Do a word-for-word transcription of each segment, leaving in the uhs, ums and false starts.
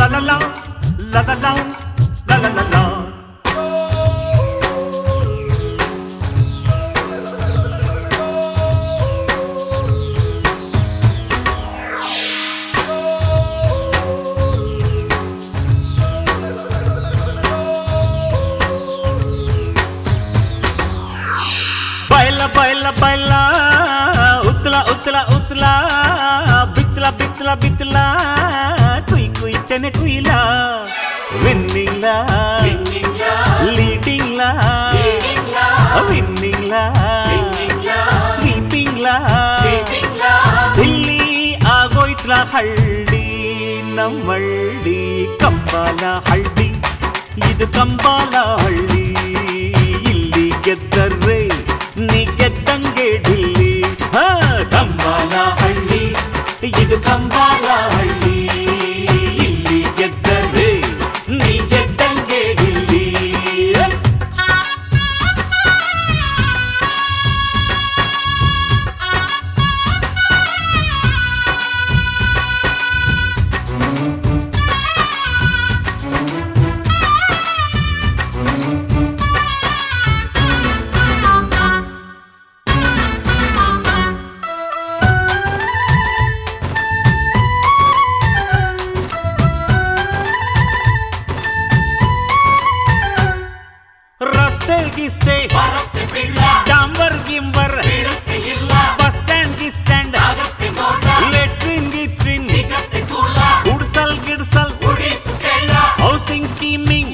la la la la la la la la la. Baila, baila, baila, utla, utla, utla, bitla, bitla, bitla, kui, kui, tene, kuila, winning la, winning la, leading la, leading la, winning la, winning la, sweeping la, sweeping la, ಇಲ್ಲಿ ಆಗೋಯ್ತ್ಲ ಹಳ್ಳಿ ನಮ್ಮಳ್ಳಿ ಕಂಬಾಲ ಹಳ್ಳಿ ಇದು ಕಂಬಾಲ ಹಳ್ಳಿ ಇಲ್ಲಿ ಗೆದ್ದರೆ ನೀ ಗೆದ್ದಂಗೆ ಢಿಲ್ಲಿ ಹಾ ಕಂಬಾಲ ಹಳ್ಳಿ ಇದು ಕಂಬಾಲ ಹಳ್ಳಿ ಇಲ್ಲಿ ಗೆದ್ದರೆ ನೀ ಗೆದ್ದಂಗೆ ಢಿಲ್ಲಿ. ಗಿಸ್ತೆ ಡಾಂಬರ್ ಗಿಂಬರ್ ಬಸ್ ಸ್ಟ್ಯಾಂಡ್ ಗಿಸ್ಟ್ಯಾಂಡ್ ಲೆಟ್ರಿನ್ ಗಿಟ್ರಿನ್ ಗುಡ್ಸಲ್ ಗಿಡ್ಸಲ್ housing scheming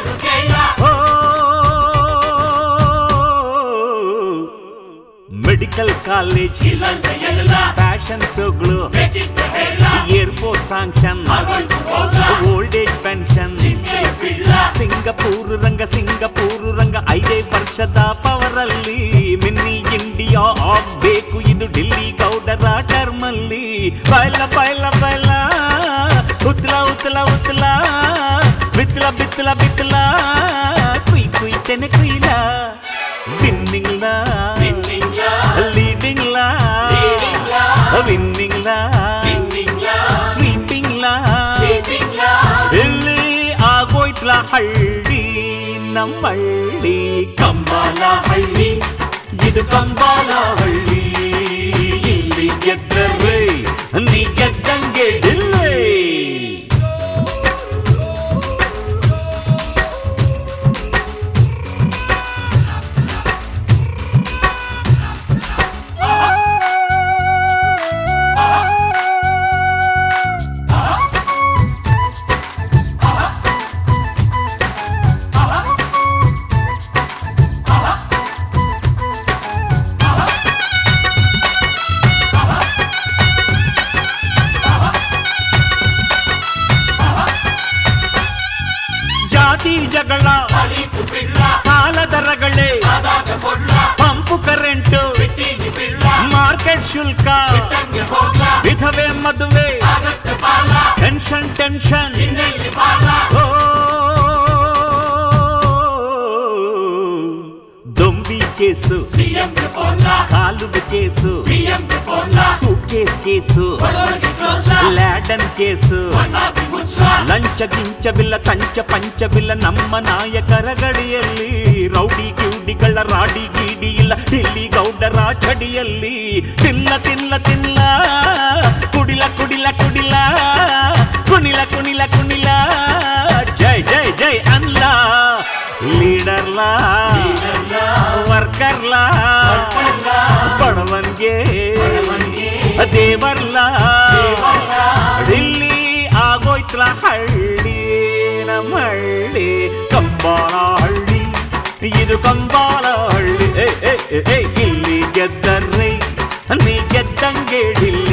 medical college fashion ಶೋಗಳು airport sanction old age pension Singapore ರಂಗ ಸಿಂಗಪೂರ್ ರಂಗ ಐದೇ ವರ್ಷದ ಪವರಲ್ಲಿ ಮಿನಿ ಇಂಡಿಯಾ ಆಗ್ಬೇಕು ಇದು ఢిల్లీ ಗೌಡರ ಟರ್ಮಲ್ಲಿ ಬೈಲ ಬೈಲ ಬೈಲ ಉತ್ಲ ಉತ್ಲ ಉತ್ಲ ಬಿತ್ಲ ಬಿತ್ಲ ಬಿತ್ಲ ಕುಯ್ ಕುಯ್ ತೆನೆ ಕುಯ್ಲ ವಿನ್ನಿಂಗ್ ಲಾ ಲೀಡಿಂಗ್ ಲಾ ವಿನ್ನಿಂಗ್ ಲಾ ಸ್ವೀಪಿಂಗ್ ಲಾ ಇಲ್ಲಿ ಆಗೋಯ್ತ್ಲ ಹಳ್ಳಿ ನಮ್ಮಳ್ಳಿ ಕಂಬಾಲ ಹಳ್ಳಿ ಇದು ಕಂಬಾಲ ಹಳ್ಳಿ ಇಲ್ಲಿ ಗೆದ್ದರೆ ನೀ ಗೆದ್ದಂಗೆ ಢಿಲ್ಲಿ. ಜಗಳ ಸಾಲ ದರಗಳೇ ಪಂಪು ಕರೆಂಟು ಮಾರ್ಕೆಟ್ ಶುಲ್ಕ ವಿಧವೆ ಮದುವೆ ಟೆನ್ಷನ್ ಟೆನ್ಷನ್ ದೊಂಬಿ ಕೇಸು ಕಾಲುವೆ case suit case case Laden case ಲಂಚ ಗಿಂಚವಿಲ್ಲ ಕಂಚ ಪಂಚವಿಲ್ಲ ನಮ್ಮ ನಾಯಕರ ಗಡಿಯಲ್ಲಿ ರೌಡಿ ಗಿೌಡಿಗಳ ರಾಡಿ ಗೀಡಿ ಇಲ್ಲ ఢిల్లీ ಗೌಡರ ಚಡಿಯಲ್ಲಿ ತಿನ್ನ ತಿನ್ನ ತಿನ್ನ ಕುಡಿಲ ಕುಡಿಲ ಕುಡಿಲ ಕುಣಿಲ ಕುಣಿಲ ಕುಣಿಲ ಜೈ ಜೈ ಜೈ ಅಲ್ಲ ಲೀಡರ್ಲಾ ವರ್ಕರ್ಲಾ ಬಡವನ್ಗೆ ದೇವರ್ಲಾ ఢిల్లీ ಆಗೋಯ್ತ್ಲ ಹಳ್ಳಿ ನಮ್ಮಳ್ಳಿ ಕಂಬಾಲ ಹಳ್ಳಿ ಇದು ಕಂಬಾಲ ಹಳ್ಳಿ ಇಲ್ಲಿ ಗೆದ್ದರೆ ನೀ ಗೆದ್ದಂಗೆ ಢಿಲ್ಲಿ.